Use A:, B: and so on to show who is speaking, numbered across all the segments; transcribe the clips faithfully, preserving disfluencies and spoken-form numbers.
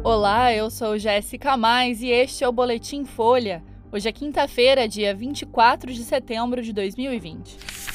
A: Olá, eu sou Jéssica Mais e este é o Boletim Folha. Hoje é quinta-feira, dia vinte e quatro de setembro de dois mil e vinte.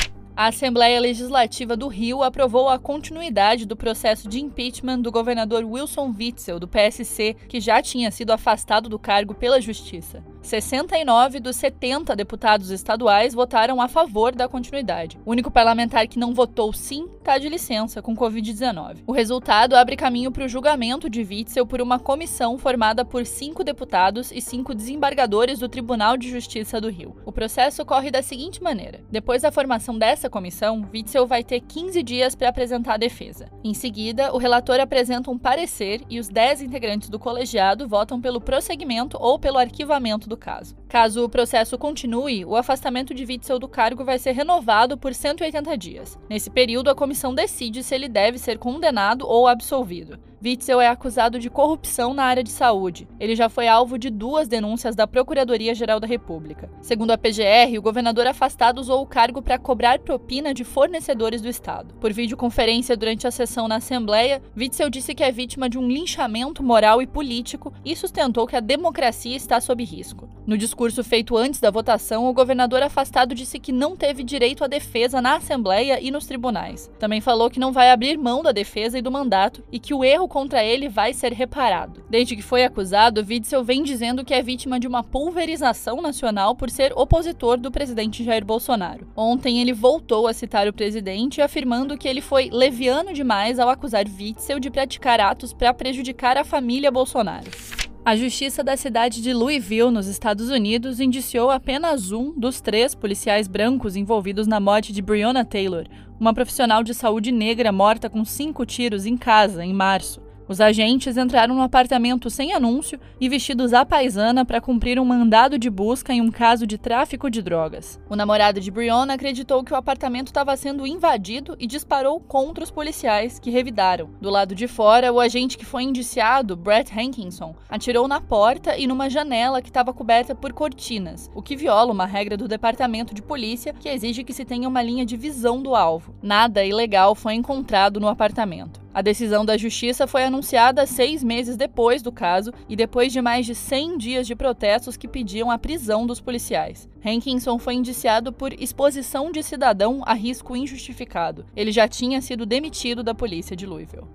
A: A Assembleia Legislativa do Rio aprovou a continuidade do processo de impeachment do governador Wilson Witzel, do P S C, que já tinha sido afastado do cargo pela Justiça. sessenta e nove dos setenta deputados estaduais votaram a favor da continuidade. O único parlamentar que não votou sim está de licença com covid dezenove. O resultado abre caminho para o julgamento de Witzel por uma comissão formada por cinco deputados e cinco desembargadores do Tribunal de Justiça do Rio. O processo corre da seguinte maneira: depois da formação dessa comissão, Witzel vai ter quinze dias para apresentar a defesa. Em seguida, o relator apresenta um parecer e os dez integrantes do colegiado votam pelo prosseguimento ou pelo arquivamento do caso. Caso o processo continue, o afastamento de Witzel do cargo vai ser renovado por cento e oitenta dias. Nesse período, a comissão decide se ele deve ser condenado ou absolvido. Witzel é acusado de corrupção na área de saúde. Ele já foi alvo de duas denúncias da Procuradoria-Geral da República. Segundo a P G R, o governador afastado usou o cargo para cobrar propina de fornecedores do Estado. Por videoconferência durante a sessão na Assembleia, Witzel disse que é vítima de um linchamento moral e político e sustentou que a democracia está sob risco. No discurso feito antes da votação, o governador afastado disse que não teve direito à defesa na Assembleia e nos tribunais. Também falou que não vai abrir mão da defesa e do mandato e que o erro contra ele vai ser reparado. Desde que foi acusado, Witzel vem dizendo que é vítima de uma pulverização nacional por ser opositor do presidente Jair Bolsonaro. Ontem ele voltou a citar o presidente, afirmando que ele foi leviano demais ao acusar Witzel de praticar atos para prejudicar a família Bolsonaro. A Justiça da cidade de Louisville, nos Estados Unidos, indiciou apenas um dos três policiais brancos envolvidos na morte de Breonna Taylor, uma profissional de saúde negra morta com cinco tiros em casa, em março. Os agentes entraram no apartamento sem anúncio e vestidos à paisana para cumprir um mandado de busca em um caso de tráfico de drogas. O namorado de Breonna acreditou que o apartamento estava sendo invadido e disparou contra os policiais, que revidaram. Do lado de fora, o agente que foi indiciado, Brett Hankinson, atirou na porta e numa janela que estava coberta por cortinas, o que viola uma regra do Departamento de Polícia que exige que se tenha uma linha de visão do alvo. Nada ilegal foi encontrado no apartamento. A decisão da Justiça foi anunciada seis meses depois do caso e depois de mais de cem dias de protestos que pediam a prisão dos policiais. Hankinson foi indiciado por exposição de cidadão a risco injustificado. Ele já tinha sido demitido da polícia de Louisville.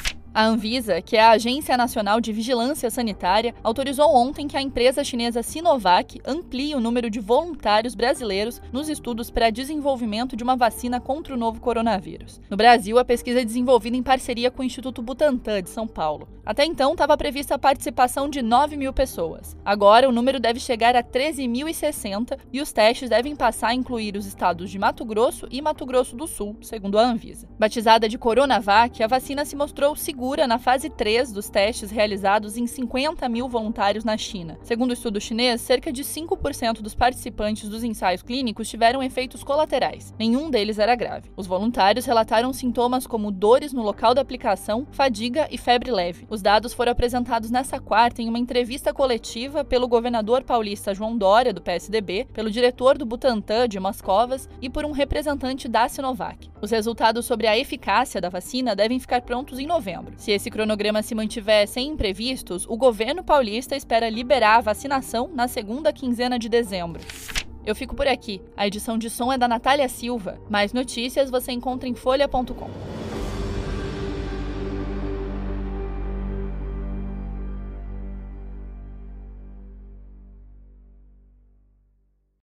A: A Anvisa, que é a Agência Nacional de Vigilância Sanitária, autorizou ontem que a empresa chinesa Sinovac amplie o número de voluntários brasileiros nos estudos para desenvolvimento de uma vacina contra o novo coronavírus. No Brasil, a pesquisa é desenvolvida em parceria com o Instituto Butantan, de São Paulo. Até então, estava prevista a participação de nove mil pessoas. Agora, o número deve chegar a treze mil e sessenta e os testes devem passar a incluir os estados de Mato Grosso e Mato Grosso do Sul, segundo a Anvisa. Batizada de Coronavac, a vacina se mostrou segura na fase três dos testes realizados em cinquenta mil voluntários na China. Segundo o estudo chinês, cerca de cinco por cento dos participantes dos ensaios clínicos tiveram efeitos colaterais. Nenhum deles era grave. Os voluntários relataram sintomas como dores no local da aplicação, fadiga e febre leve. Os dados foram apresentados nesta quarta em uma entrevista coletiva pelo governador paulista João Dória, do P S D B, pelo diretor do Butantan, Dimas Covas, e por um representante da Sinovac. Os resultados sobre a eficácia da vacina devem ficar prontos em novembro. Se esse cronograma se mantiver sem imprevistos, o governo paulista espera liberar a vacinação na segunda quinzena de dezembro. Eu fico por aqui. A edição de som é da Natália Silva. Mais notícias você encontra em folha ponto com.